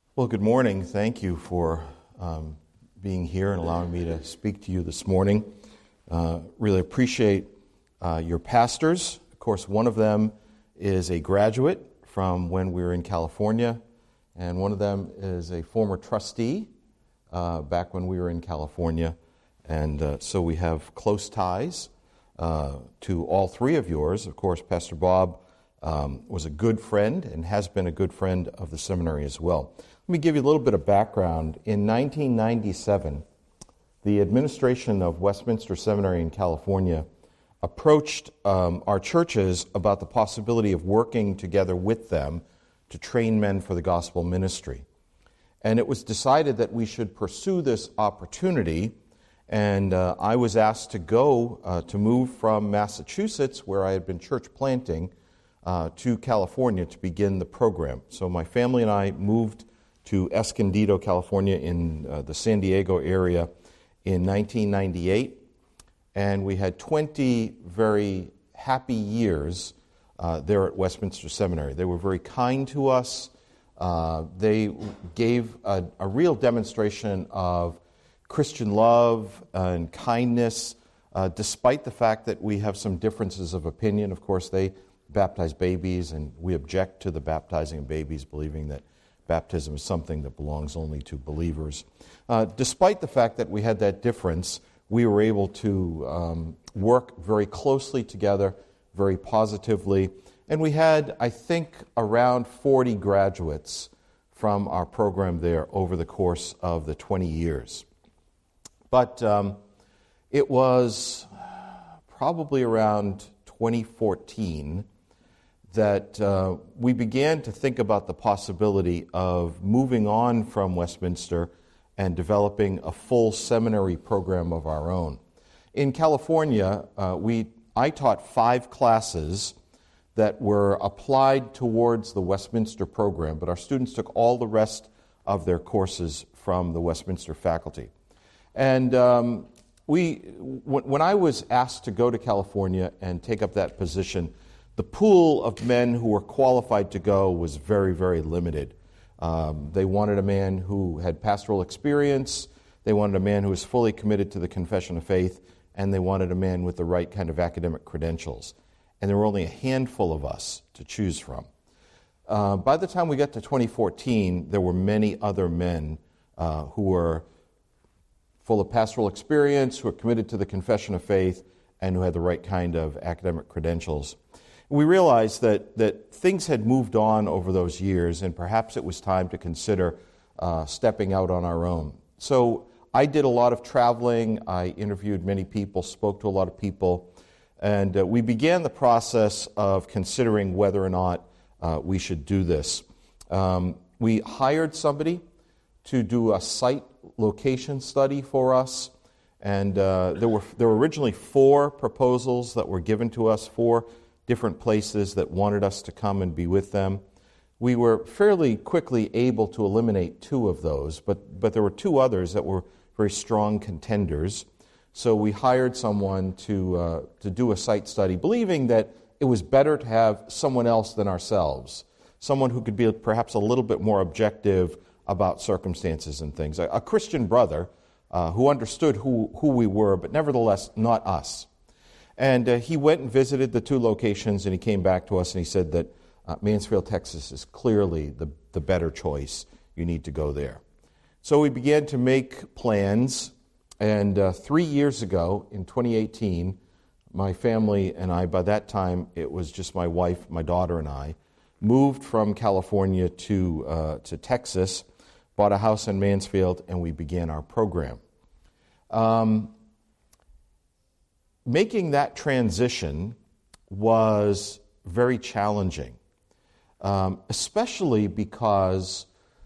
Well, good morning. Thank you for being here and allowing me to speak to you this morning. Really appreciate your pastors. Of course, one of them is a graduate from when we were in California, and one of them is a former trustee back when we were in California. And so we have close ties to all three of yours. Of course, Pastor Bob was a good friend and has been a good friend of the seminary as well. Let me give you a little bit of background. In 1997, the administration of Westminster Seminary in California approached our churches about the possibility of working together with them to train men for the gospel ministry. And it was decided that we should pursue this opportunity, and I was asked to go to move from Massachusetts, where I had been church planting, to California to begin the program. So my family and I moved to Escondido, California, in the San Diego area in 1998, and we had 20 very happy years there at Westminster Seminary. They were very kind to us. They gave a real demonstration of Christian love and kindness, despite the fact that we have some differences of opinion. Of course, they baptize babies, and we object to the baptizing of babies, believing that baptism is something that belongs only to believers. Despite the fact that we had that difference, we were able to work very closely together, very positively, and we had, I think, around 40 graduates from our program there over the course of the 20 years. But it was probably around 2014 that we began to think about the possibility of moving on from Westminster and developing a full seminary program of our own. In California, I taught 5 classes that were applied towards the Westminster program, but our students took all the rest of their courses from the Westminster faculty. And when I was asked to go to California and take up that position, the pool of men who were qualified to go was very, very limited. They wanted a man who had pastoral experience, they wanted a man who was fully committed to the confession of faith, and they wanted a man with the right kind of academic credentials. And there were only a handful of us to choose from. By the time we got to 2014, there were many other men who were full of pastoral experience, who were committed to the confession of faith, and who had the right kind of academic credentials. We realized that things had moved on over those years, and perhaps it was time to consider stepping out on our own. So I did a lot of traveling. I interviewed many people, spoke to a lot of people, and we began the process of considering whether or not we should do this. We hired somebody to do a site location study for us, and there were originally 4 proposals that were given to us, 4 different places that wanted us to come and be with them. We were fairly quickly able to eliminate 2 of those, but there were 2 others that were very strong contenders. So we hired someone to do a site study, believing that it was better to have someone else than ourselves, someone who could be perhaps a little bit more objective about circumstances and things. A Christian brother who understood who we were, but nevertheless not us. And he went and visited the 2 locations, and he came back to us and he said that Mansfield, Texas is clearly the better choice. You need to go there. So we began to make plans, and 3 years ago, in 2018, my family and I, by that time it was just my wife, my daughter, and I, moved from California to Texas, bought a house in Mansfield, and we began our program. Making that transition was very challenging, especially because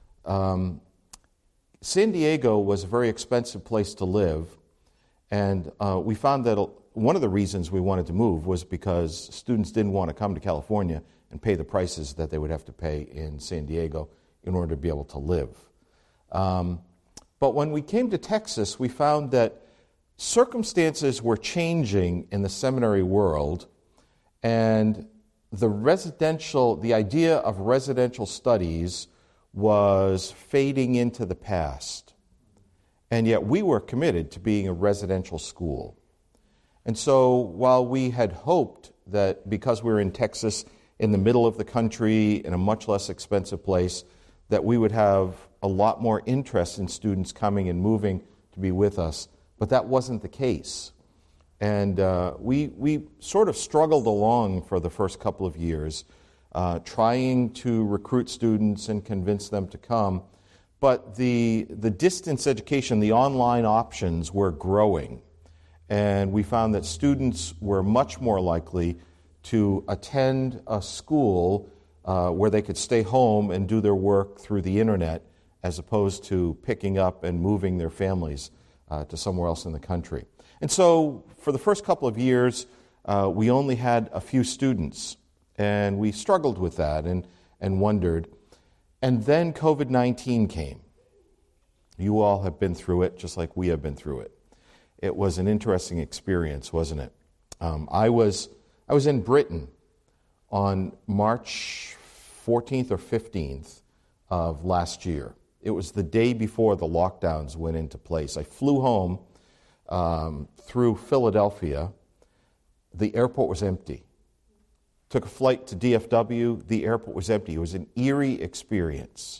San Diego was a very expensive place to live, and we found that one of the reasons we wanted to move was because students didn't want to come to California and pay the prices that they would have to pay in San Diego in order to be able to live. But when we came to Texas, we found that circumstances were changing in the seminary world, and the idea of residential studies was fading into the past. And yet we were committed to being a residential school. And so while we had hoped that because we were in Texas, in the middle of the country, in a much less expensive place, that we would have a lot more interest in students coming and moving to be with us. But that wasn't the case. And we sort of struggled along for the first couple of years, trying to recruit students and convince them to come. But the distance education, the online options were growing. And we found that students were much more likely to attend a school where they could stay home and do their work through the internet, as opposed to picking up and moving their families to somewhere else in the country. And so for the first couple of years, we only had a few students, and we struggled with that and wondered. And then COVID-19 came. You all have been through it, just like we have been through it. It was an interesting experience, wasn't it? I was in Britain on March 14th or 15th of last year. It was the day before the lockdowns went into place. I flew home through Philadelphia. The airport was empty. Took a flight to DFW. The airport was empty. It was an eerie experience.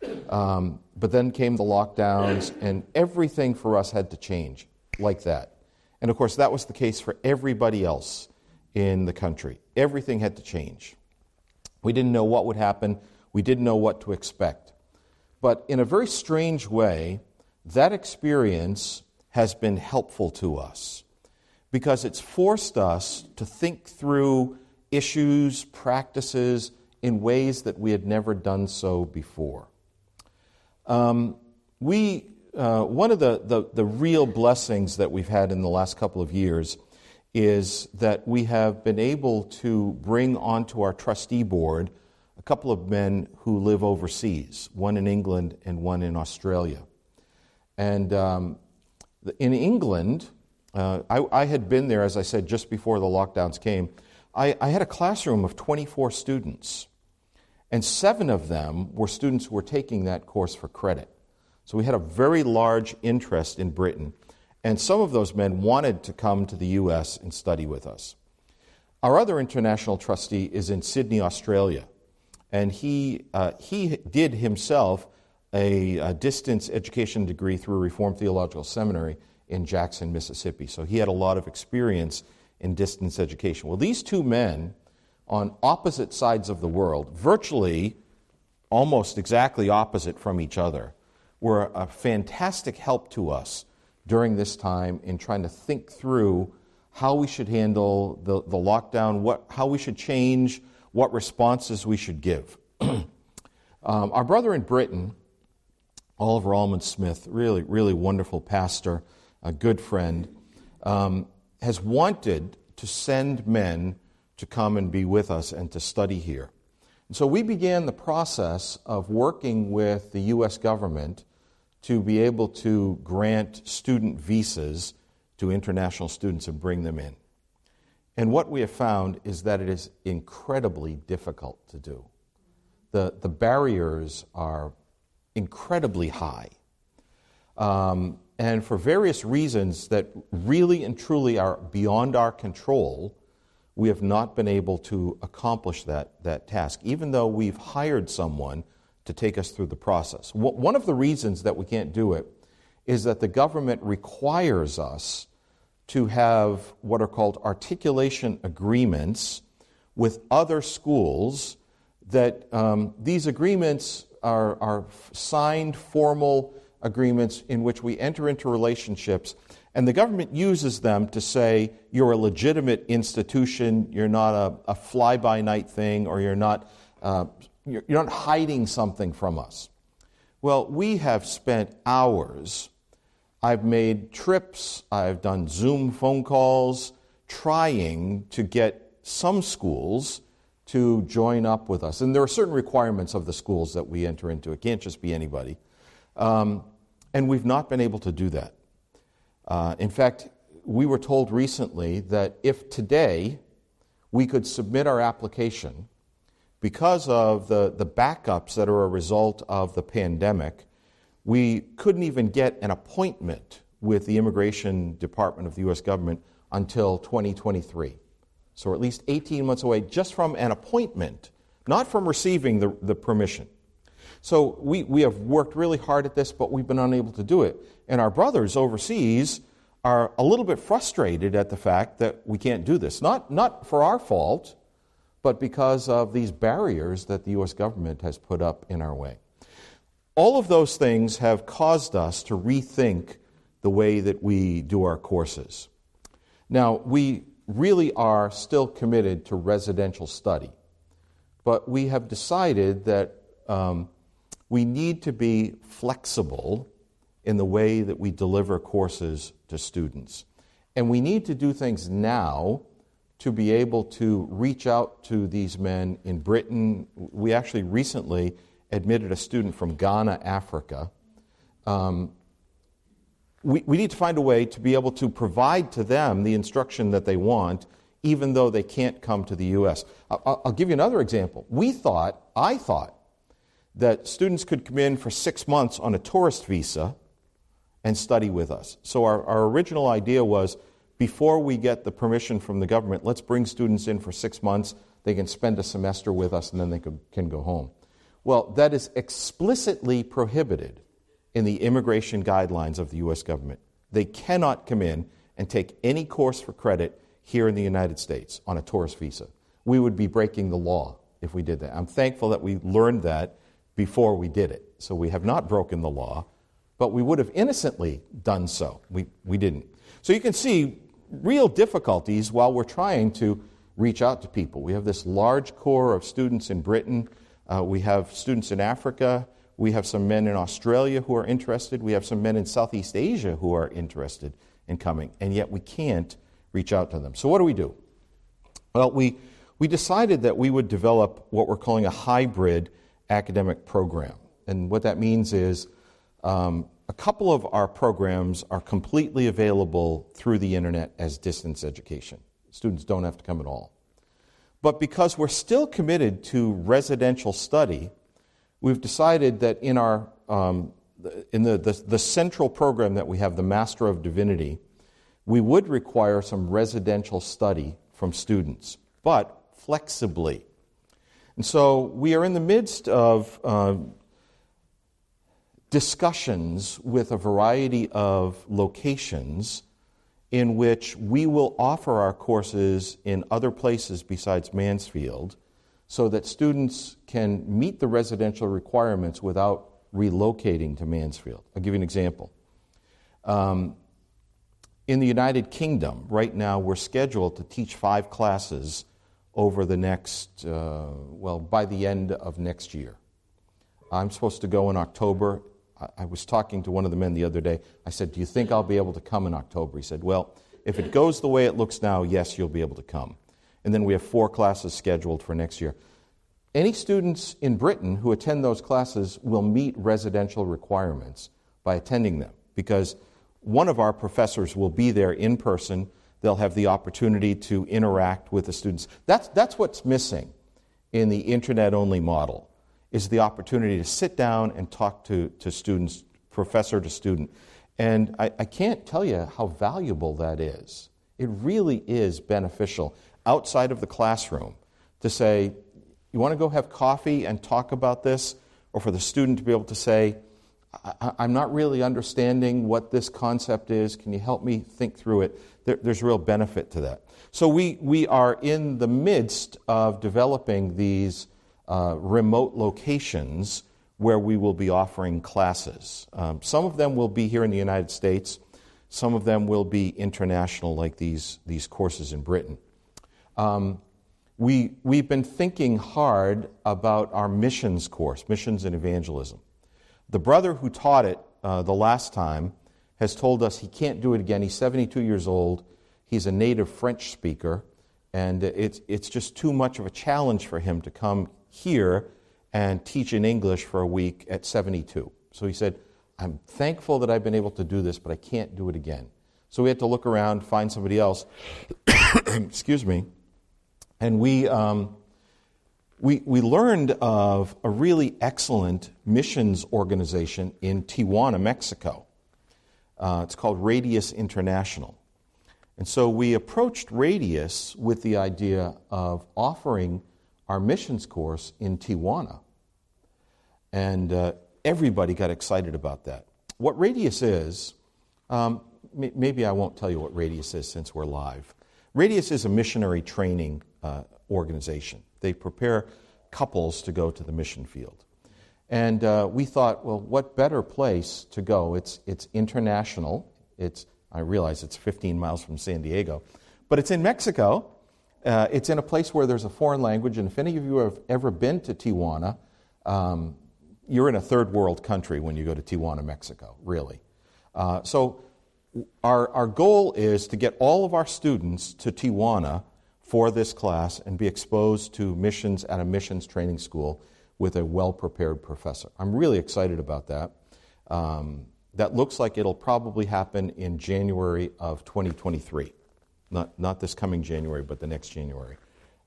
But then came the lockdowns, and everything for us had to change like that. And of course, that was the case for everybody else in the country. Everything had to change. We didn't know what would happen. We didn't know what to expect. But in a very strange way, that experience has been helpful to us because it's forced us to think through issues, practices in ways that we had never done so before. One of the real blessings that we've had in the last couple of years is that we have been able to bring onto our trustee board a couple of men who live overseas, one in England and one in Australia. And in England, I had been there, as I said, just before the lockdowns came. I had a classroom of 24 students, and 7 of them were students who were taking that course for credit. So we had a very large interest in Britain, and some of those men wanted to come to the U.S. and study with us. Our other international trustee is in Sydney, Australia, and he did himself a distance education degree through Reformed Theological Seminary in Jackson, Mississippi. So he had a lot of experience in distance education. Well, these 2 men on opposite sides of the world, virtually almost exactly opposite from each other, were a fantastic help to us during this time in trying to think through how we should handle the lockdown, how we should change, what responses we should give. Our brother in Britain, Oliver Allman Smith, really, really wonderful pastor, a good friend, has wanted to send men to come and be with us and to study here. And so we began the process of working with the U.S. government to be able to grant student visas to international students and bring them in. And what we have found is that it is incredibly difficult to do. The barriers are incredibly high. And for various reasons that really and truly are beyond our control, we have not been able to accomplish that task, even though we've hired someone to take us through the process. One of the reasons that we can't do it is that the government requires us to have what are called articulation agreements with other schools, that these agreements are signed formal agreements in which we enter into relationships, and the government uses them to say you're a legitimate institution, you're not a fly-by-night thing, or you're not hiding something from us. Well, we have spent hours. I've made trips, I've done Zoom phone calls, trying to get some schools to join up with us. And there are certain requirements of the schools that we enter into. It can't just be anybody. And we've not been able to do that. In fact, we were told recently that if today we could submit our application because of the backups that are a result of the pandemic, we couldn't even get an appointment with the Immigration Department of the U.S. government until 2023. So we're at least 18 months away just from an appointment, not from receiving the permission. So we have worked really hard at this, but we've been unable to do it. And our brothers overseas are a little bit frustrated at the fact that we can't do this. Not for our fault, but because of these barriers that the U.S. government has put up in our way. All of those things have caused us to rethink the way that we do our courses. Now, we really are still committed to residential study, but we have decided that we need to be flexible in the way that we deliver courses to students. And we need to do things now to be able to reach out to these men in Britain. We actually recently admitted a student from Ghana, Africa. We need to find a way to be able to provide to them the instruction that they want, even though they can't come to the U.S. I'll give you another example. I thought, that students could come in for 6 months on a tourist visa and study with us. So our original idea was, before we get the permission from the government, let's bring students in for 6 months. They can spend a semester with us, and then they can go home. Well, that is explicitly prohibited in the immigration guidelines of the U.S. government. They cannot come in and take any course for credit here in the United States on a tourist visa. We would be breaking the law if we did that. I'm thankful that we learned that before we did it. So we have not broken the law, but we would have innocently done so. We didn't. So you can see real difficulties while we're trying to reach out to people. We have this large core of students in Britain. We have students in Africa. We have some men in Australia who are interested. We have some men in Southeast Asia who are interested in coming, and yet we can't reach out to them. So what do? Well, we decided that we would develop what we're calling a hybrid academic program. And what that means is a couple of our programs are completely available through the internet as distance education. Students don't have to come at all. But because we're still committed to residential study, we've decided that in our in the central program that we have, the Master of Divinity, we would require some residential study from students, but flexibly. And so we are in the midst of discussions with a variety of locations in which we will offer our courses in other places besides Mansfield, so that students can meet the residential requirements without relocating to Mansfield. I'll give you an example. In the United Kingdom, right now, we're scheduled to teach 5 classes over the next, by the end of next year. I'm supposed to go in October. I was talking to one of the men the other day. I said, do you think I'll be able to come in October? He said, well, if it goes the way it looks now, yes, you'll be able to come. And then we have 4 classes scheduled for next year. Any students in Britain who attend those classes will meet residential requirements by attending them, because one of our professors will be there in person. They'll have the opportunity to interact with the students. That's what's missing in the internet-only model, is the opportunity to sit down and talk to students, professor to student. And I can't tell you how valuable that is. It really is beneficial outside of the classroom to say, you want to go have coffee and talk about this? Or for the student to be able to say, I'm not really understanding what this concept is. Can you help me think through it? There's real benefit to that. So we are in the midst of developing these remote locations where we will be offering classes. Some of them will be here in the United States. Some of them will be international, like these courses in Britain. We've been thinking hard about our missions course, Missions and Evangelism. The brother who taught it the last time has told us he can't do it again. He's 72 years old. He's a native French speaker, and it's just too much of a challenge for him to come here and teach in English for a week at 72. So he said, I'm thankful that I've been able to do this, but I can't do it again. So we had to look around, find somebody else. Excuse me. And we we learned of a really excellent missions organization in Tijuana, Mexico. It's called Radius International. And so we approached Radius with the idea of offering our missions course in Tijuana. And everybody got excited about that. What Radius is, maybe I won't tell you what Radius is since we're live. Radius is a missionary training organization. They prepare couples to go to the mission field. And we thought, well, what better place to go? It's international. I realize it's 15 miles from San Diego, but it's in Mexico. It's in a place where there's a foreign language, and if any of you have ever been to Tijuana, you're in a third world country when you go to Tijuana, Mexico, really. So our goal is to get all of our students to Tijuana for this class and be exposed to missions at a missions training school with a well-prepared professor. I'm really excited about that. That looks like it'll probably happen in January of 2023. Not this coming January, but the next January.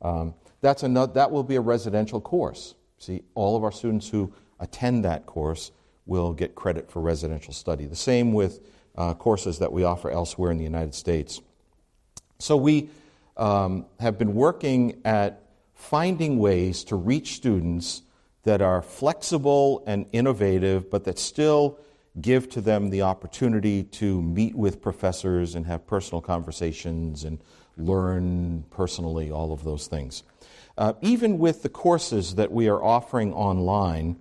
That will be a residential course. See, all of our students who attend that course will get credit for residential study. The same with courses that we offer elsewhere in the United States. So we have been working at finding ways to reach students that are flexible and innovative, but that still give to them the opportunity to meet with professors and have personal conversations and learn personally, all of those things. Even with the courses that we are offering online,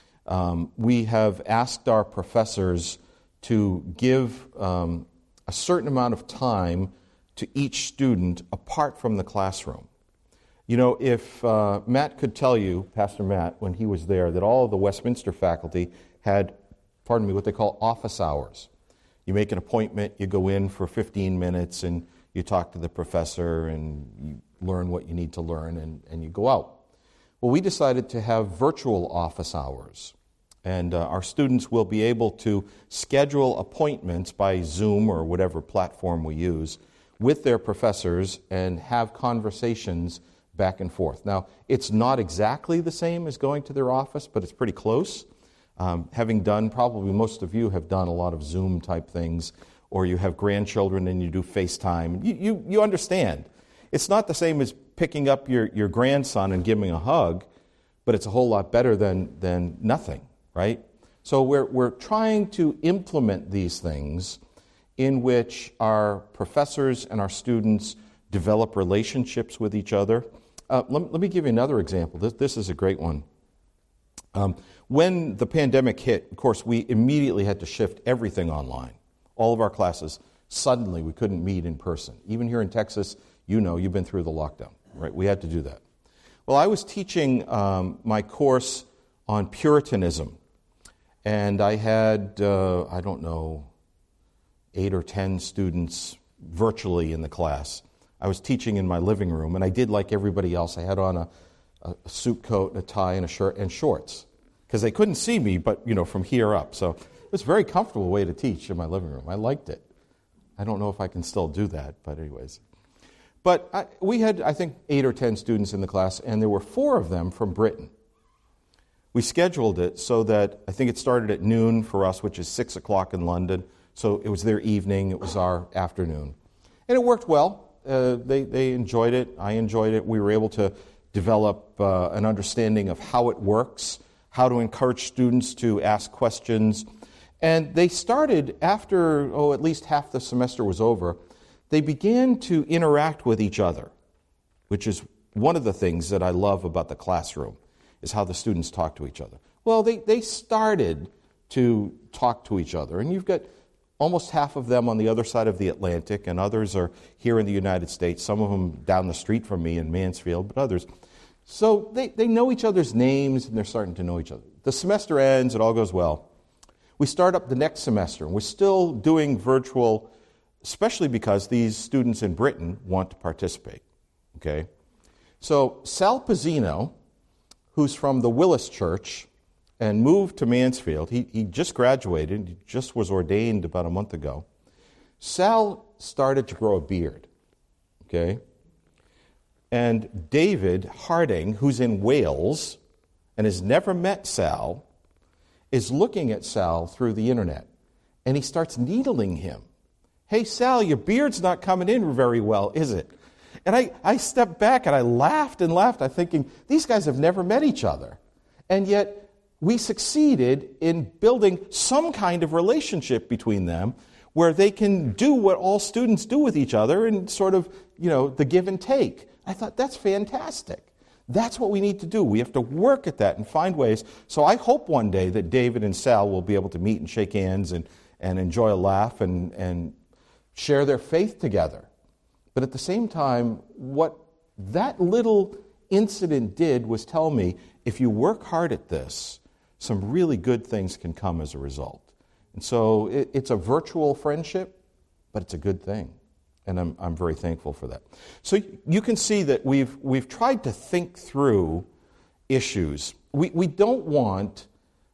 we have asked our professors to give a certain amount of time to each student apart from the classroom. You know, if Matt could tell you, Pastor Matt, when he was there, that all of the Westminster faculty had, what they call office hours. You make an appointment, you go in for 15 minutes, and you talk to the professor, and you learn what you need to learn, and you go out. Well, we decided to have virtual office hours, and our students will be able to schedule appointments by Zoom or whatever platform we use with their professors and have conversations back and forth. Now, it's not exactly the same as going to their office, but it's pretty close. Having done, probably most of you have done a lot of Zoom type things, or you have grandchildren and you do FaceTime. You understand. It's not the same as picking up your grandson and giving him a hug, but it's a whole lot better than nothing, right? So we're trying to implement these things in which our professors and our students develop relationships with each other. Let me give you another example. This is a great one. When the pandemic hit, of course, we immediately had to shift everything online. All of our classes, suddenly we couldn't meet in person. Even here in Texas, you've been through the lockdown, right? We had to do that. Well, I was teaching my course on Puritanism, and I had, 8 or 10 students virtually in the class. I was teaching in my living room, and I did like everybody else. I had on a suit coat, a tie, and a shirt, and shorts, because they couldn't see me, but, from here up. So it was a very comfortable way to teach in my living room. I liked it. I don't know if I can still do that, but anyways. But we had, I think, 8 or 10 students in the class, and there were 4 of them from Britain. We scheduled it so that I think it started at noon for us, which is 6 o'clock in London. So it was their evening, it was our afternoon. And it worked well. They enjoyed it. I enjoyed it. We were able to develop an understanding of how it works, how to encourage students to ask questions. And they started, after, at least half the semester was over, they began to interact with each other, which is one of the things that I love about the classroom, is how the students talk to each other. Well, they started to talk to each other, and you've got almost half of them on the other side of the Atlantic, and others are here in the United States, some of them down the street from me in Mansfield, but others. So they know each other's names, and they're starting to know each other. The semester ends, it all goes well. We start up the next semester, and we're still doing virtual, especially because these students in Britain want to participate, okay? So Sal Pizzino, who's from the Willis Church, and moved to Mansfield. He just graduated. He just was ordained about a month ago. Sal started to grow a beard, okay? And David Harding, who's in Wales and has never met Sal, is looking at Sal through the internet. And he starts needling him. Hey, Sal, your beard's not coming in very well, is it? And I stepped back and I laughed and laughed. I'm thinking, these guys have never met each other. And yet we succeeded in building some kind of relationship between them where they can do what all students do with each other and sort of, the give and take. I thought, that's fantastic. That's what we need to do. We have to work at that and find ways. So I hope one day that David and Sal will be able to meet and shake hands and enjoy a laugh and share their faith together. But at the same time, what that little incident did was tell me, if you work hard at this, some really good things can come as a result. And so it's a virtual friendship, but it's a good thing. And I'm very thankful for that. So you can see that we've tried to think through issues. We don't want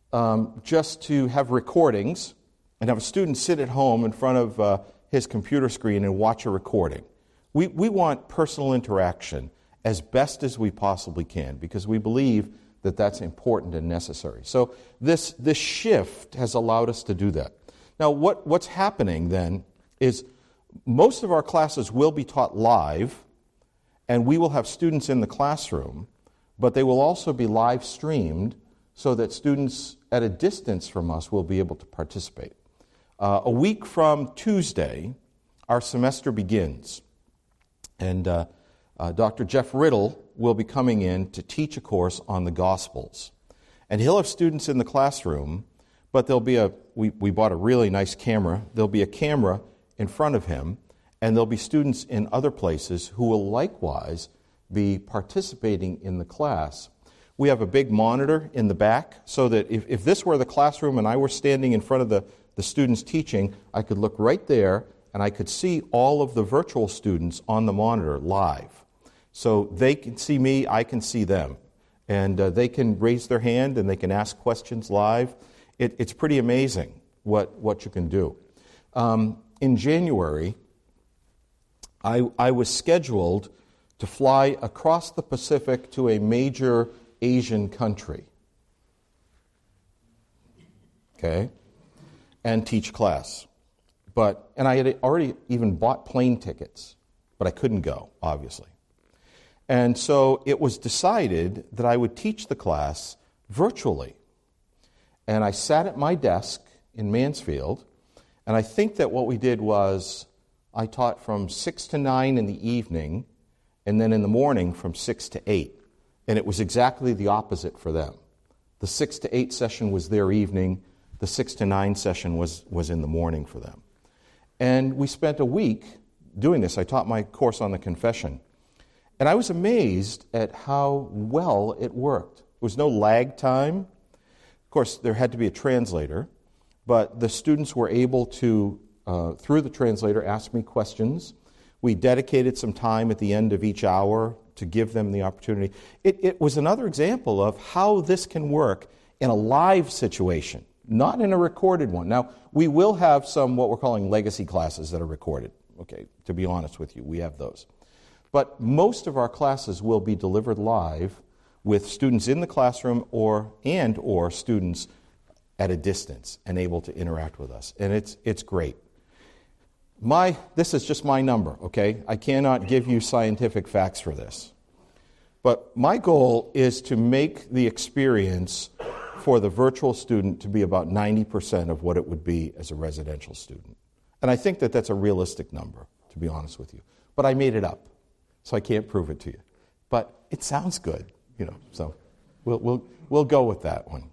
just to have recordings and have a student sit at home in front of his computer screen and watch a recording. We want personal interaction as best as we possibly can because we believe that that's important and necessary. So this shift has allowed us to do that. Now what's happening then is most of our classes will be taught live, and we will have students in the classroom, but they will also be live streamed so that students at a distance from us will be able to participate. A week from Tuesday, our semester begins, and Dr. Jeff Riddle will be coming in to teach a course on the Gospels. And he'll have students in the classroom, but there'll be we bought a really nice camera. There'll be a camera in front of him, and there'll be students in other places who will likewise be participating in the class. We have a big monitor in the back so that if this were the classroom and I were standing in front of the students teaching, I could look right there and I could see all of the virtual students on the monitor live. So they can see me, I can see them. And they can raise their hand and they can ask questions live. It's pretty amazing what you can do. In January, I was scheduled to fly across the Pacific to a major Asian country, okay, and teach class. And I had already even bought plane tickets, but I couldn't go, obviously. And so it was decided that I would teach the class virtually. And I sat at my desk in Mansfield, and I think that what we did was I taught from 6 to 9 in the evening, and then in the morning from 6 to 8. And it was exactly the opposite for them. The 6 to 8 session was their evening. The 6 to 9 session was in the morning for them. And we spent a week doing this. I taught my course on the confession. And I was amazed at how well it worked. There was no lag time. Of course, there had to be a translator, but the students were able to, through the translator, ask me questions. We dedicated some time at the end of each hour to give them the opportunity. It was another example of how this can work in a live situation, not in a recorded one. Now, we will have some what we're calling legacy classes that are recorded. Okay, to be honest with you, we have those. But most of our classes will be delivered live with students in the classroom or students at a distance and able to interact with us. And it's great. This is just my number, okay? I cannot give you scientific facts for this. But my goal is to make the experience for the virtual student to be about 90% of what it would be as a residential student. And I think that that's a realistic number, to be honest with you. But I made it up, so I can't prove it to you. But it sounds good, so we'll go with that one.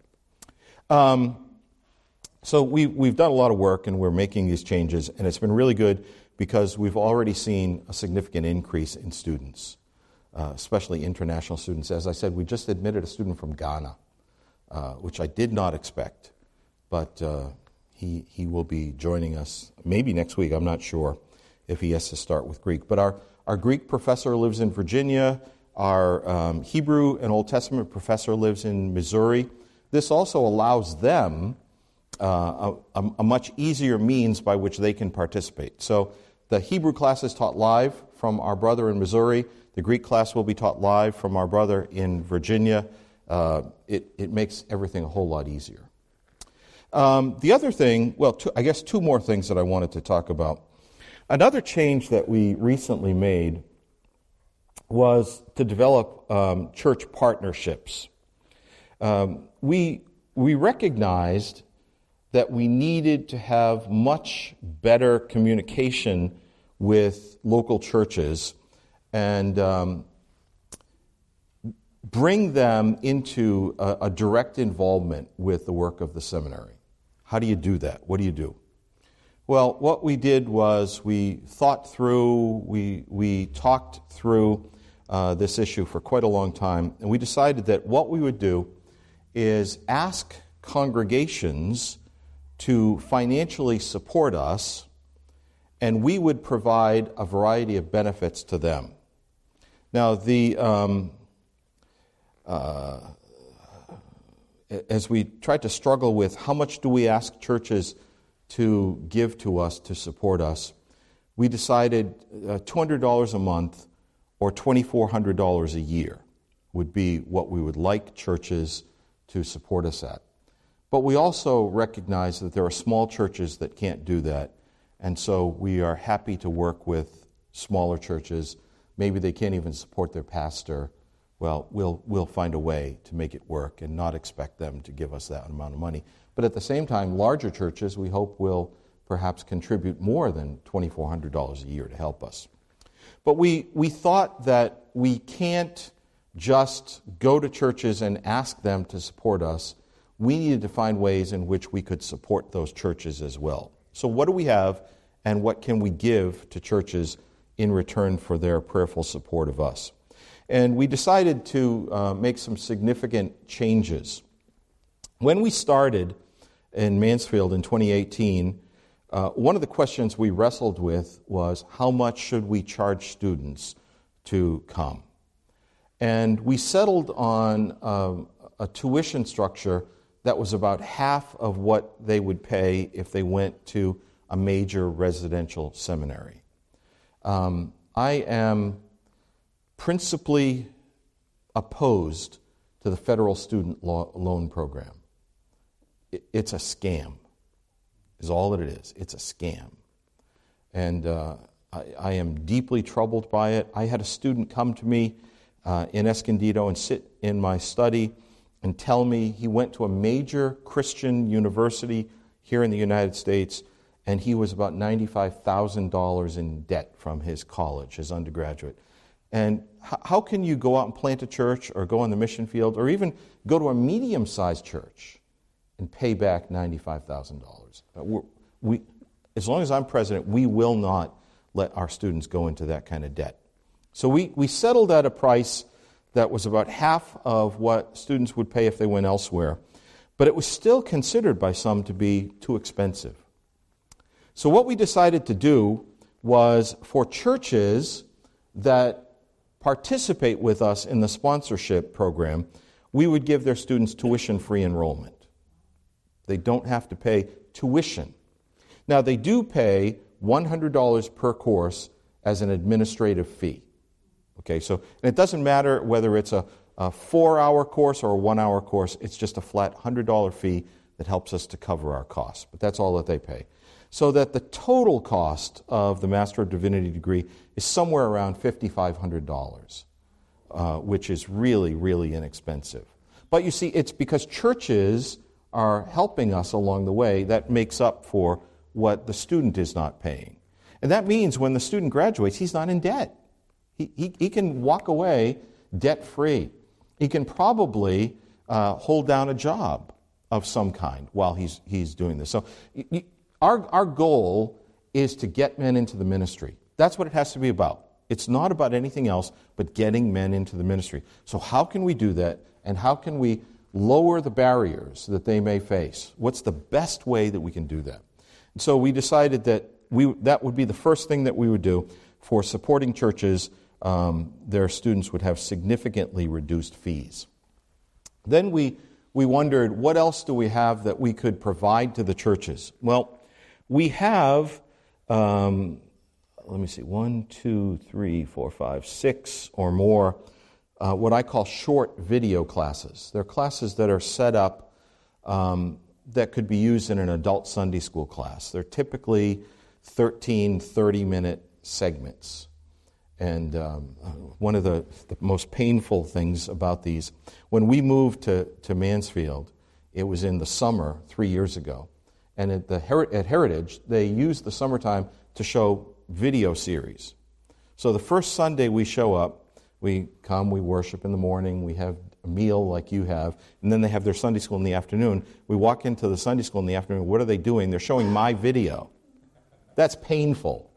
So we've done a lot of work, and we're making these changes, and it's been really good because we've already seen a significant increase in students, especially international students. As I said, we just admitted a student from Ghana, which I did not expect, but he will be joining us maybe next week. I'm not sure if he has to start with Greek. But our Greek professor lives in Virginia. Our Hebrew and Old Testament professor lives in Missouri. This also allows them a much easier means by which they can participate. So the Hebrew class is taught live from our brother in Missouri. The Greek class will be taught live from our brother in Virginia. It makes everything a whole lot easier. The other thing, I guess two more things that I wanted to talk about. Another change that we recently made was to develop church partnerships. We recognized that we needed to have much better communication with local churches and bring them into a direct involvement with the work of the seminary. How do you do that? What do you do? Well, what we did was we thought through, we talked through this issue for quite a long time, and we decided that what we would do is ask congregations to financially support us, and we would provide a variety of benefits to them. Now, as we tried to struggle with how much do we ask churches to give to us to support us, we decided $200 a month or $2,400 a year would be what we would like churches to support us at. But we also recognize that there are small churches that can't do that, and so we are happy to work with smaller churches. Maybe they can't even support their pastor. Well, we'll find a way to make it work and not expect them to give us that amount of money. But at the same time, larger churches, we hope, will perhaps contribute more than $2,400 a year to help us. But we thought that we can't just go to churches and ask them to support us. We needed to find ways in which we could support those churches as well. So what do we have, and what can we give to churches in return for their prayerful support of us? And we decided to make some significant changes. When we started in Mansfield in 2018, one of the questions we wrestled with was, how much should we charge students to come? And we settled on a tuition structure that was about half of what they would pay if they went to a major residential seminary. I am principally opposed to the federal student loan program. It's a scam, is all that it is. It's a scam. And I am deeply troubled by it. I had a student come to me in Escondido and sit in my study and tell me he went to a major Christian university here in the United States, and he was about $95,000 in debt from his college, his undergraduate. And how can you go out and plant a church or go on the mission field or even go to a medium-sized church and pay back $95,000? As long as I'm president, we will not let our students go into that kind of debt. So we settled at a price that was about half of what students would pay if they went elsewhere, but it was still considered by some to be too expensive. So what we decided to do was, for churches that participate with us in the sponsorship program, we would give their students tuition-free enrollment. They don't have to pay tuition. Now, they do pay $100 per course as an administrative fee. Okay, so and it doesn't matter whether it's a 4-hour course or a 1-hour course. It's just a flat $100 fee that helps us to cover our costs. But that's all that they pay. So that the total cost of the Master of Divinity degree is somewhere around $5,500, which is really, really inexpensive. But you see, it's because churches are helping us along the way that makes up for what the student is not paying. And that means when the student graduates, he's not in debt. He can walk away debt-free. He can probably hold down a job of some kind while he's doing this. So our goal is to get men into the ministry. That's what it has to be about. It's not about anything else but getting men into the ministry. So how can we do that, and how can we lower the barriers that they may face? What's the best way that we can do that? And so we decided that that would be the first thing that we would do for supporting churches. Their students would have significantly reduced fees. Then we wondered, what else do we have that we could provide to the churches? Well, we have let me see, 1, 2, 3, 4, 5, 6 or more what I call short video classes. They're classes that are set up that could be used in an adult Sunday school class. They're typically 13, 30-minute segments. And one of the most painful things about these, when we moved to Mansfield, it was in the summer 3 years ago. And at Heritage, they used the summertime to show video series. So the first Sunday we show up, we come, we worship in the morning, we have a meal like you have, and then they have their Sunday school in the afternoon. We walk into the Sunday school in the afternoon. What are they doing? They're showing my video. That's painful.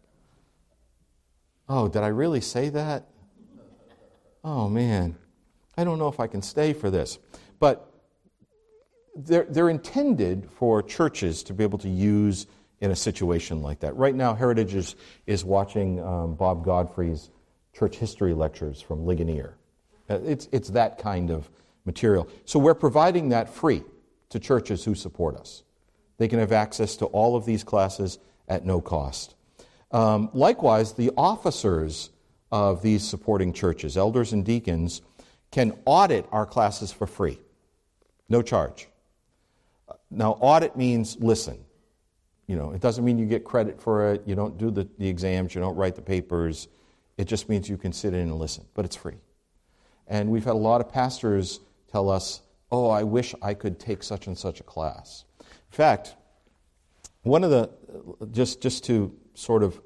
Oh, did I really say that? Oh, man. I don't know if I can stay for this. But they're intended for churches to be able to use in a situation like that. Right now, Heritage is watching Bob Godfrey's church history lectures from Ligonier. It's that kind of material. So we're providing that free to churches who support us. They can have access to all of these classes at no cost. Likewise, the officers of these supporting churches, elders and deacons, can audit our classes for free, no charge. Now, audit means listen. It doesn't mean you get credit for it. You don't do the exams. You don't write the papers. It just means you can sit in and listen, but it's free. And we've had a lot of pastors tell us, oh, I wish I could take such and such a class. In fact, one of the, just to sort of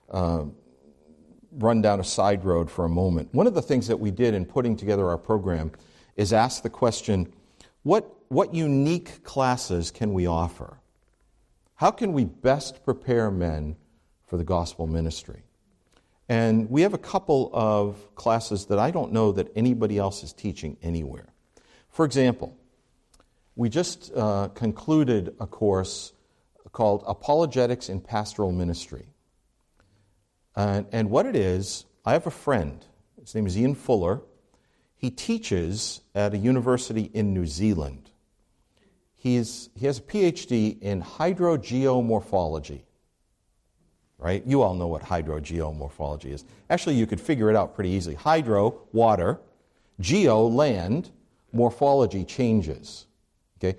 run down a side road for a moment, one of the things that we did in putting together our program is ask the question, what unique classes can we offer? How can we best prepare men for the gospel ministry? And we have a couple of classes that I don't know that anybody else is teaching anywhere. For example, we just concluded a course called Apologetics in Pastoral Ministry. And what it is, I have a friend. His name is Ian Fuller. He teaches at a university in New Zealand. He has a PhD in hydrogeomorphology. Right? You all know what hydrogeomorphology is. Actually, you could figure it out pretty easily. Hydro, water. Geo, land. Morphology, changes. Okay?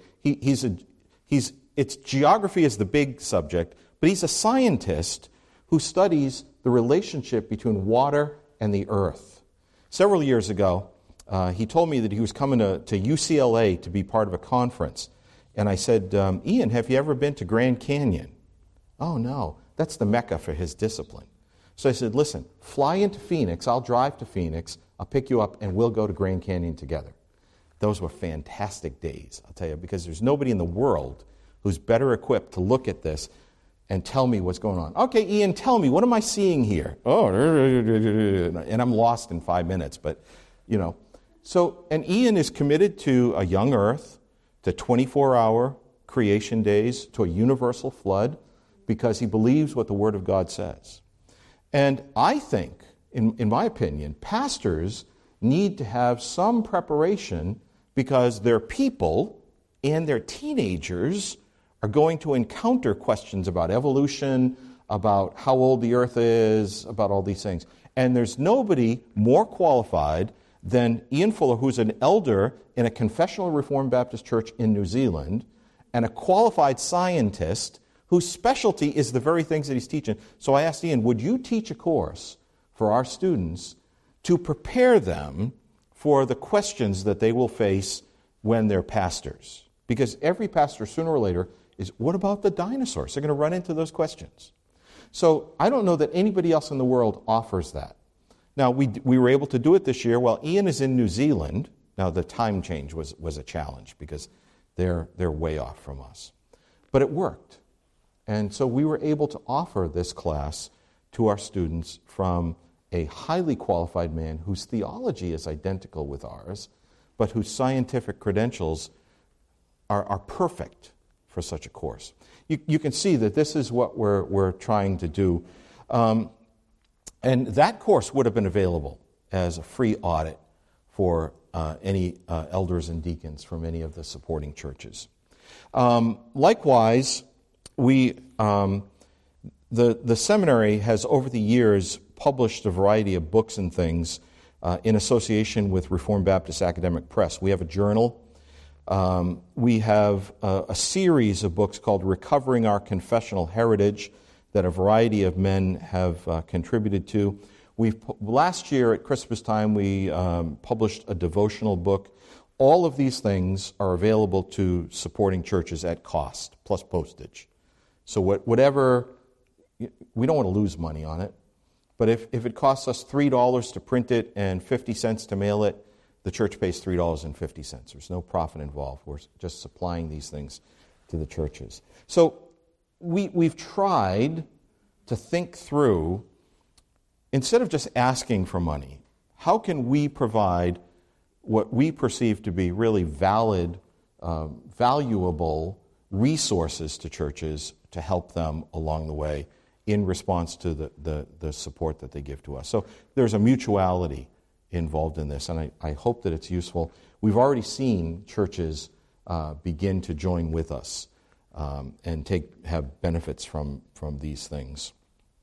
It's geography is the big subject, but he's a scientist who studies the relationship between water and the earth. Several years ago, he told me that he was coming to UCLA to be part of a conference. And I said, Ian, have you ever been to Grand Canyon? Oh, no. That's the mecca for his discipline. So I said, listen, fly into Phoenix. I'll drive to Phoenix. I'll pick you up, and we'll go to Grand Canyon together. Those were fantastic days, I'll tell you, because there's nobody in the world who's better equipped to look at this and tell me what's going on. Okay, Ian, tell me, what am I seeing here? Oh, and I'm lost in 5 minutes, but, So, and Ian is committed to a young earth, to 24-hour creation days, to a universal flood, because he believes what the Word of God says. And I think, in my opinion, pastors need to have some preparation because their people and their teenagers are going to encounter questions about evolution, about how old the earth is, about all these things. And there's nobody more qualified than Ian Fuller, who's an elder in a confessional Reformed Baptist church in New Zealand, and a qualified scientist whose specialty is the very things that he's teaching. So I asked Ian, would you teach a course for our students to prepare them for the questions that they will face when they're pastors? Because every pastor, sooner or later, is, what about the dinosaurs? They're going to run into those questions. So I don't know that anybody else in the world offers that. Now, we were able to do it this year while Ian is in New Zealand. Now, the time change was a challenge because they're way off from us. But it worked. And so we were able to offer this class to our students from a highly qualified man whose theology is identical with ours, but whose scientific credentials are perfect for such a course. You can see that this is what we're trying to do. And that course would have been available as a free audit for any elders and deacons from any of the supporting churches. Likewise, The seminary has, over the years, published a variety of books and things in association with Reformed Baptist Academic Press. We have a journal. We have a series of books called Recovering Our Confessional Heritage that a variety of men have contributed to. Last year at Christmas time, we published a devotional book. All of these things are available to supporting churches at cost, plus postage. So whatever, we don't want to lose money on it, but if it costs us $3 to print it and 50 cents to mail it, the church pays $3.50. There's no profit involved. We're just supplying these things to the churches. So we've tried to think through, instead of just asking for money, how can we provide what we perceive to be really valid, valuable resources to churches to help them along the way in response to the support that they give to us. So there's a mutuality involved in this, and I hope that it's useful. We've already seen churches begin to join with us and have benefits from these things.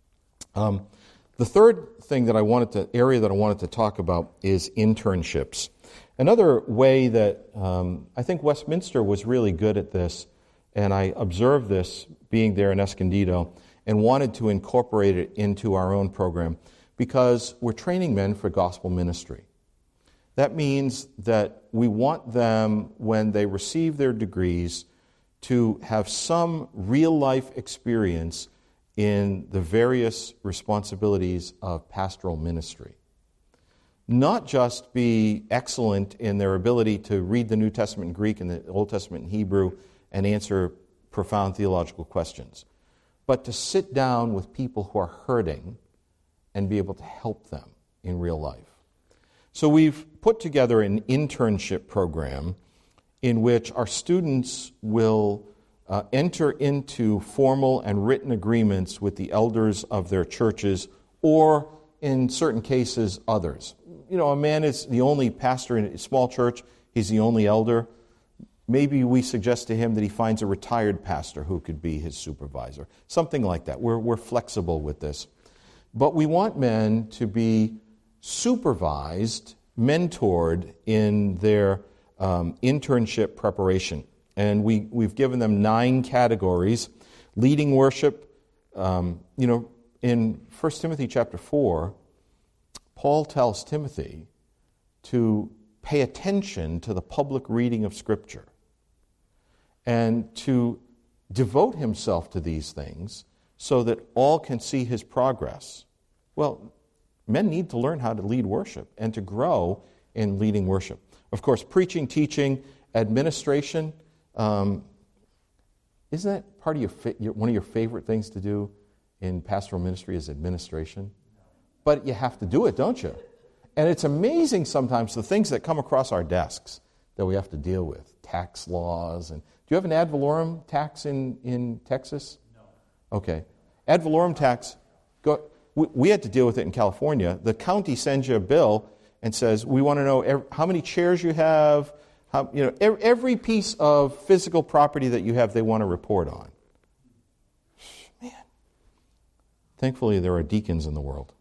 The third thing area that I wanted to talk about is internships. Another way that I think Westminster was really good at this, and I observed this being there in Escondido, and wanted to incorporate it into our own program, because we're training men for gospel ministry. That means that we want them, when they receive their degrees, to have some real-life experience in the various responsibilities of pastoral ministry. Not just be excellent in their ability to read the New Testament in Greek and the Old Testament in Hebrew and answer profound theological questions, but to sit down with people who are hurting and be able to help them in real life. So we've put together an internship program in which our students will enter into formal and written agreements with the elders of their churches, or in certain cases, others. You know, a man is the only pastor in a small church, he's the only elder. Maybe we suggest to him that he finds a retired pastor who could be his supervisor. Something like that. We're flexible with this. But we want men to be supervised, mentored in their internship preparation. And we've given them 9 categories. Leading worship, in 1 Timothy chapter 4, Paul tells Timothy to pay attention to the public reading of Scripture and to devote himself to these things so that all can see his progress. Well, men need to learn how to lead worship and to grow in leading worship. Of course, preaching, teaching, administration, isn't that part of one of your favorite things to do in pastoral ministry is administration? But you have to do it, don't you? And it's amazing sometimes the things that come across our desks that we have to deal with. Tax laws. And do you have an ad valorem tax in Texas? No. Okay. Ad valorem tax, we had to deal with it in California. The county sends you a bill and says, we want to know how many chairs you have, every piece of physical property that you have, they want to report on. Man. Thankfully, there are deacons in the world.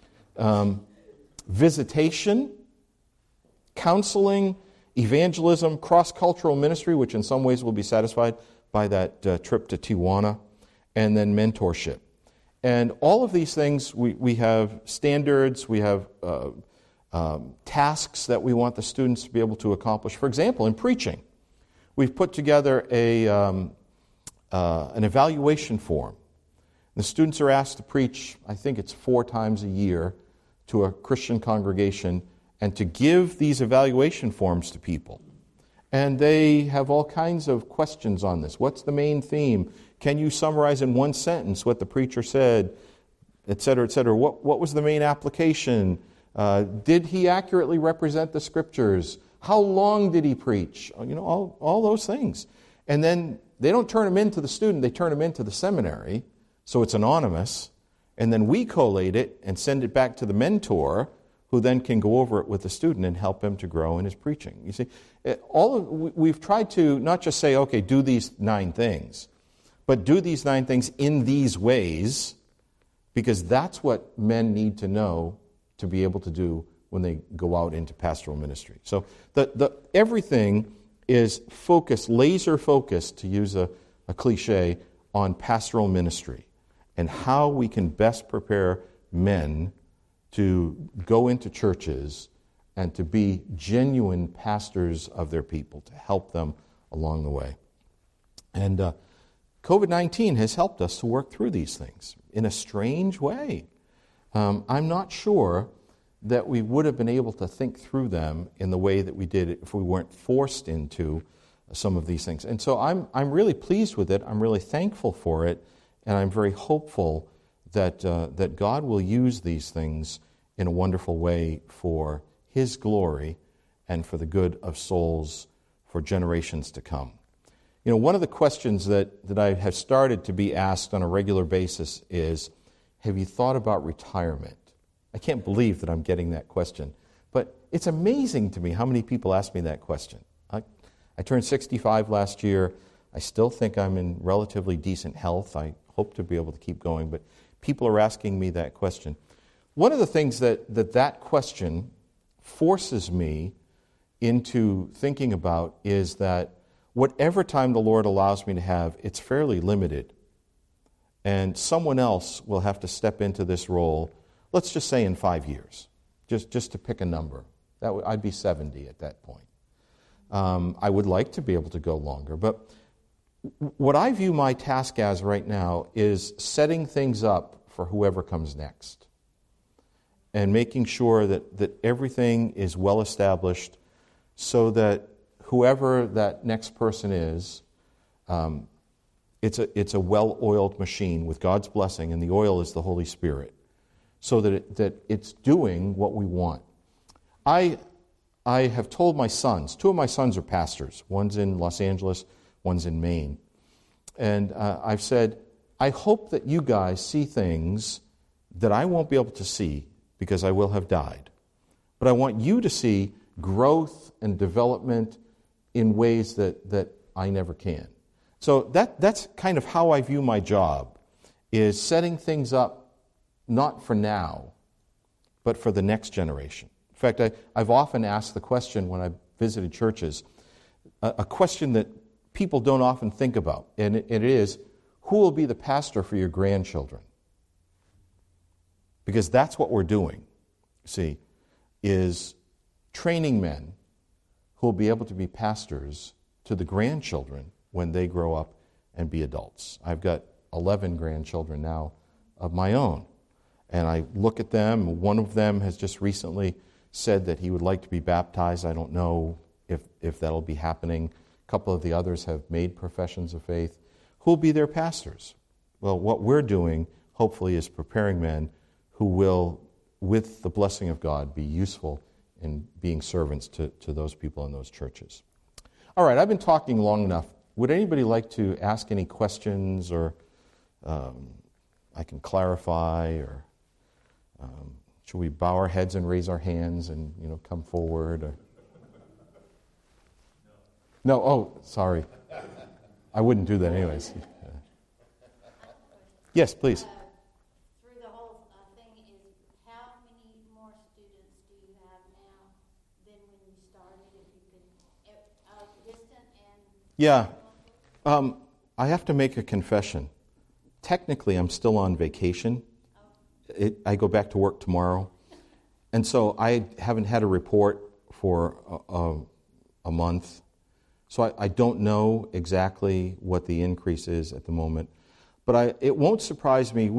Visitation, counseling, evangelism, cross-cultural ministry, which in some ways will be satisfied by that trip to Tijuana, and then mentorship. And all of these things, we have standards, we have tasks that we want the students to be able to accomplish. For example, in preaching, we've put together an evaluation form. The students are asked to preach, I think it's 4 times a year, to a Christian congregation, and to give these evaluation forms to people. And they have all kinds of questions on this. What's the main theme? Can you summarize in 1 sentence what the preacher said, et cetera, et cetera? What was the main application? Did he accurately represent the Scriptures? How long did he preach? All those things. And then they don't turn them into the student, they turn them into the seminary, so it's anonymous. And then we collate it and send it back to the mentor, who then can go over it with the student and help him to grow in his preaching. You see, we've tried to not just say, okay, do these 9 things, but do these 9 things in these ways because that's what men need to know to be able to do when they go out into pastoral ministry. So everything is focused, laser focused, to use a cliche, on pastoral ministry and how we can best prepare men to go into churches and to be genuine pastors of their people, to help them along the way. And COVID-19 has helped us to work through these things in a strange way. I'm not sure that we would have been able to think through them in the way that we did if we weren't forced into some of these things. And so I'm really pleased with it. I'm really thankful for it, and I'm very hopeful that God will use these things in a wonderful way for His glory and for the good of souls for generations to come. You know, one of the questions that I have started to be asked on a regular basis is, have you thought about retirement? I can't believe that I'm getting that question. But it's amazing to me how many people ask me that question. I turned 65 last year. I still think I'm in relatively decent health. I hope to be able to keep going. But people are asking me that question. One of the things that question forces me into thinking about is that whatever time the Lord allows me to have, it's fairly limited. And someone else will have to step into this role, let's just say in 5 years, just to pick a number. I'd be 70 at that point. I would like to be able to go longer. But what I view my task as right now is setting things up for whoever comes next and making sure that everything is well established so that whoever that next person is, it's a well-oiled machine with God's blessing, and the oil is the Holy Spirit, so that it's doing what we want. I have told my sons, 2 of my sons are pastors. One's in Los Angeles, one's in Maine. And I've said, I hope that you guys see things that I won't be able to see because I will have died. But I want you to see growth and development in ways that I never can. So that's kind of how I view my job, is setting things up not for now, but for the next generation. In fact, I've often asked the question when I've visited churches, a question that people don't often think about, and it is, who will be the pastor for your grandchildren? Because that's what we're doing, see, is training men who will be able to be pastors to the grandchildren when they grow up and be adults. I've got 11 grandchildren now of my own, and I look at them. One of them has just recently said that he would like to be baptized. I don't know if that'll be happening. A couple of the others have made professions of faith. Who will be their pastors? Well, what we're doing, hopefully, is preparing men who will, with the blessing of God, be useful in being servants to those people in those churches. All right, I've been talking long enough. Would anybody like to ask any questions, or I can clarify, or should we bow our heads and raise our hands and come forward? Or... No, oh, sorry. I wouldn't do that anyways. Yes, please. Through the whole thing is, how many more students do you have now than when you started? If you could, distant and... Yeah. I have to make a confession. Technically, I'm still on vacation. I go back to work tomorrow. And so I haven't had a report for a month. So I don't know exactly what the increase is at the moment. But it won't surprise me.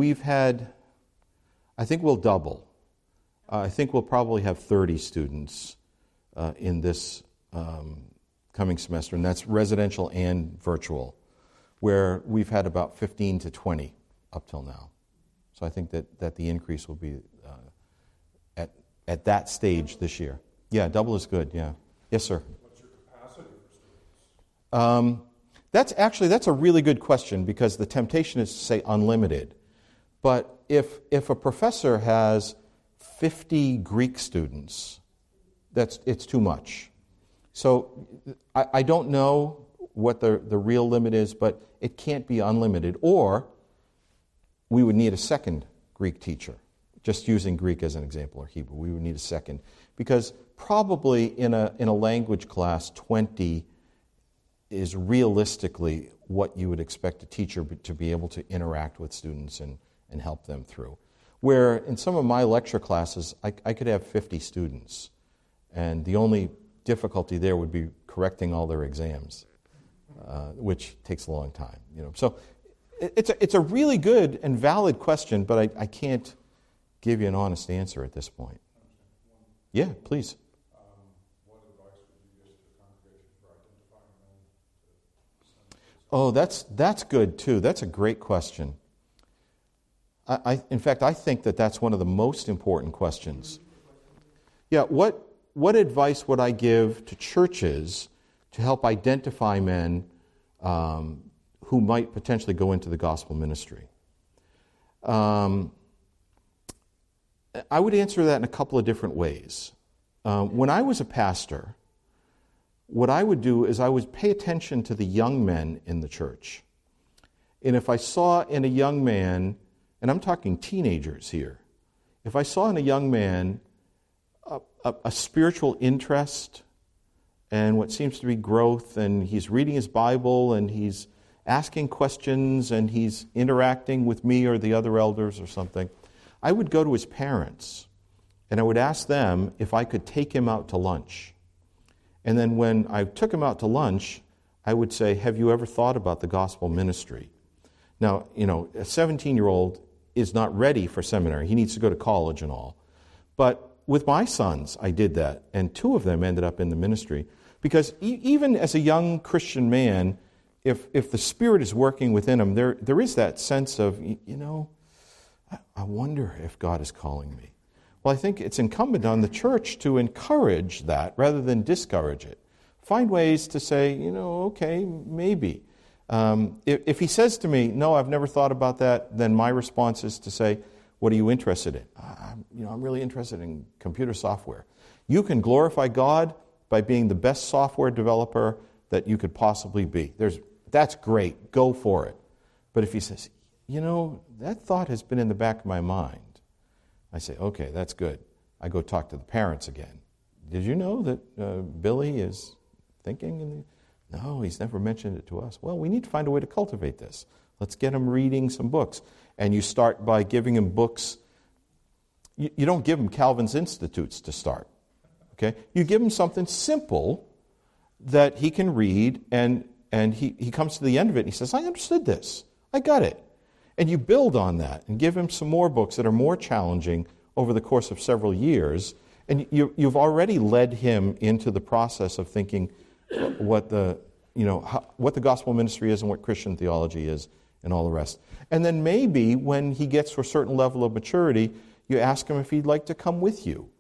I think we'll double. I think we'll probably have 30 students in this coming semester, and that's residential and virtual, where we've had about 15 to 20 up till now. So I think that the increase will be at that stage this year. Yeah, double is good, yeah. Yes, sir. What's your capacity for students? That's a really good question, because the temptation is to say unlimited. But if a professor has 50 Greek students, it's too much. So I don't know what the real limit is, but it can't be unlimited. Or we would need a second Greek teacher. Just using Greek as an example, or Hebrew. We would need a second. Because probably in a language class, 20 is realistically what you would expect a teacher to be able to interact with students and help them through. Where in some of my lecture classes, I could have 50 students, and the only difficulty there would be correcting all their exams, which takes a long time. So it's a really good and valid question, but I can't give you an honest answer at this point. Yeah, please. What advice would you give to the congregation for identifying men? Oh, that's good too. That's a great question. In fact, I think that's one of the most important questions. Yeah, what advice would I give to churches to help identify men who might potentially go into the gospel ministry? I would answer that in a couple of different ways. When I was a pastor, what I would do is I would pay attention to the young men in the church. And if I saw in a young man, and I'm talking teenagers here, if I saw in a young man a spiritual interest and what seems to be growth, and he's reading his Bible and he's asking questions and he's interacting with me or the other elders or something, I would go to his parents and I would ask them if I could take him out to lunch. And then when I took him out to lunch, I would say, have you ever thought about the gospel ministry? Now, a 17-year-old is not ready for seminary. He needs to go to college and all. But with my sons, I did that, and 2 of them ended up in the ministry. Because even as a young Christian man, if the Spirit is working within him, there is that sense of, I wonder if God is calling me. Well, I think it's incumbent on the church to encourage that rather than discourage it. Find ways to say, okay, maybe. If he says to me, no, I've never thought about that, then my response is to say, what are you interested in? I'm really interested in computer software. You can glorify God by being the best software developer that you could possibly be. That's great. Go for it. But if he says, that thought has been in the back of my mind, I say, okay, that's good. I go talk to the parents again. Did you know that Billy is thinking? No, he's never mentioned it to us. Well, we need to find a way to cultivate this. Let's get him reading some books. And you start by giving him books. You don't give him Calvin's Institutes to start. Okay? You give him something simple that he can read, and he comes to the end of it and he says, I understood this. I got it. And you build on that and give him some more books that are more challenging over the course of several years. And you've already led him into the process of thinking what the gospel ministry is and what Christian theology is and all the rest. And then maybe when he gets to a certain level of maturity, you ask him if he'd like to come with you,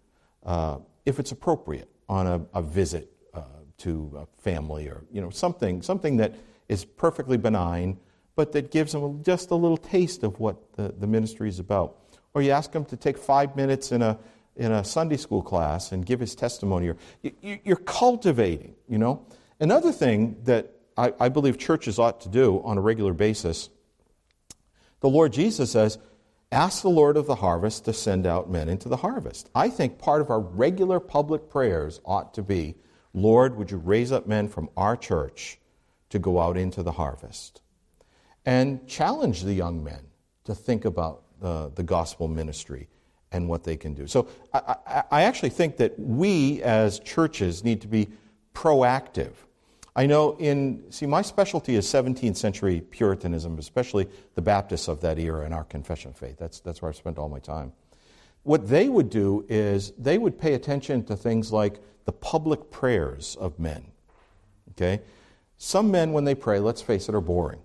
if it's appropriate, on a visit to a family or something that is perfectly benign, but that gives him just a little taste of what the ministry is about. Or you ask him to take 5 minutes in a Sunday school class and give his testimony. You're cultivating, Another thing that I believe churches ought to do on a regular basis, the Lord Jesus says, ask the Lord of the harvest to send out men into the harvest. I think part of our regular public prayers ought to be, Lord, would you raise up men from our church to go out into the harvest? And challenge the young men to think about the gospel ministry and what they can do. So I actually think that we as churches need to be proactive. I know my specialty is 17th century Puritanism, especially the Baptists of that era in our confession of faith. That's where I've spent all my time. What they would do is they would pay attention to things like the public prayers of men. Okay? Some men, when they pray, let's face it, are boring.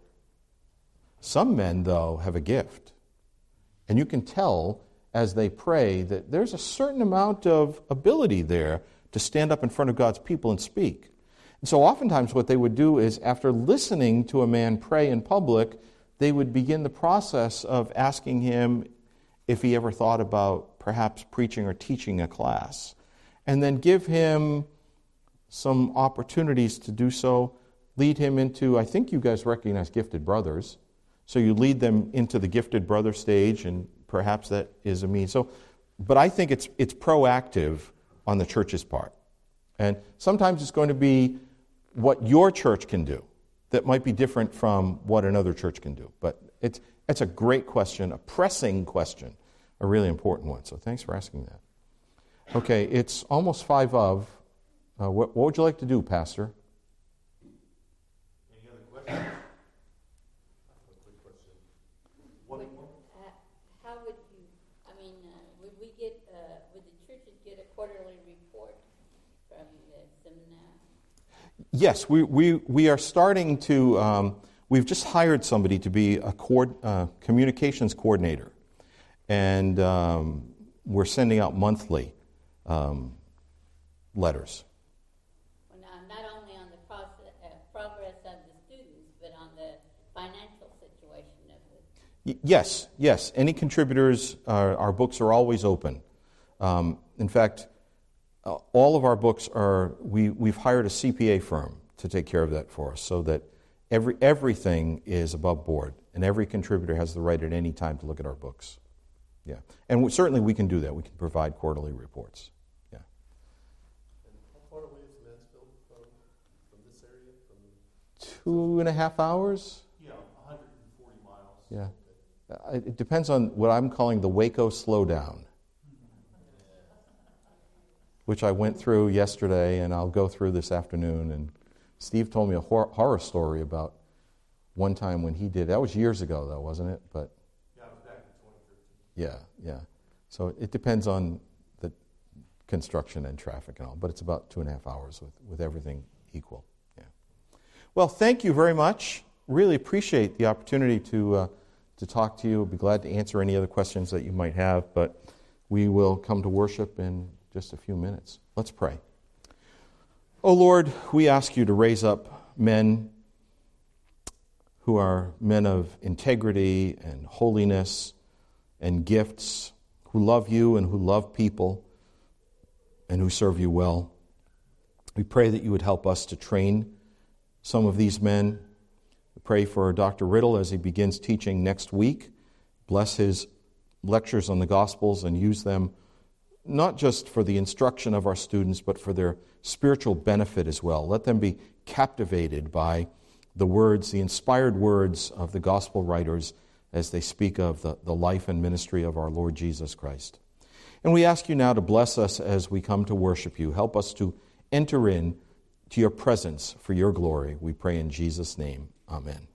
Some men, though, have a gift. And you can tell as they pray that there's a certain amount of ability there to stand up in front of God's people and speak. And so oftentimes what they would do is, after listening to a man pray in public, they would begin the process of asking him if he ever thought about perhaps preaching or teaching a class. And then give him some opportunities to do so, lead him into, I think you guys recognize Gifted Brothers. So you lead them into the Gifted Brother stage and perhaps that is a means. So, but I think it's proactive on the church's part. And sometimes it's going to be what your church can do that might be different from what another church can do. But it's a great question, a pressing question, a really important one. So thanks for asking that. Okay, it's almost 5 of. What would you like to do, Pastor? Any other questions? A quick question. One more? How would you, would the churches get a quarterly report from the seminar? Yes, we are starting to, we've just hired somebody to be a communications coordinator. And we're sending out monthly letters. Well, now, not only on the progress of the students, but on the financial situation of it. Yes. Any contributors, our books are always open. In fact, all of our books we've hired a CPA firm to take care of that for us, so that everything is above board, and every contributor has the right at any time to look at our books. Yeah, and certainly we can do that. We can provide quarterly reports. Yeah. And how far away is Mansfield from this area? 2.5 hours? Yeah, 140 miles. Yeah. It depends on what I'm calling the Waco slowdown, which I went through yesterday, and I'll go through this afternoon. And Steve told me a horror story about one time when he did. That was years ago, though, wasn't it? But yeah, I was back in 2013. yeah. So it depends on the construction and traffic and all, but it's about 2.5 hours with everything equal. Yeah. Well, thank you very much. Really appreciate the opportunity to talk to you. I'll be glad to answer any other questions that you might have, but we will come to worship in just a few minutes. Let's pray. Oh Lord, we ask you to raise up men who are men of integrity and holiness and gifts, who love you and who love people and who serve you well. We pray that you would help us to train some of these men. We pray for Dr. Riddle as he begins teaching next week. Bless his lectures on the Gospels and use them not just for the instruction of our students, but for their spiritual benefit as well. Let them be captivated by the words, the inspired words of the Gospel writers as they speak of the life and ministry of our Lord Jesus Christ. And we ask you now to bless us as we come to worship you. Help us to enter in to your presence for your glory. We pray in Jesus' name. Amen.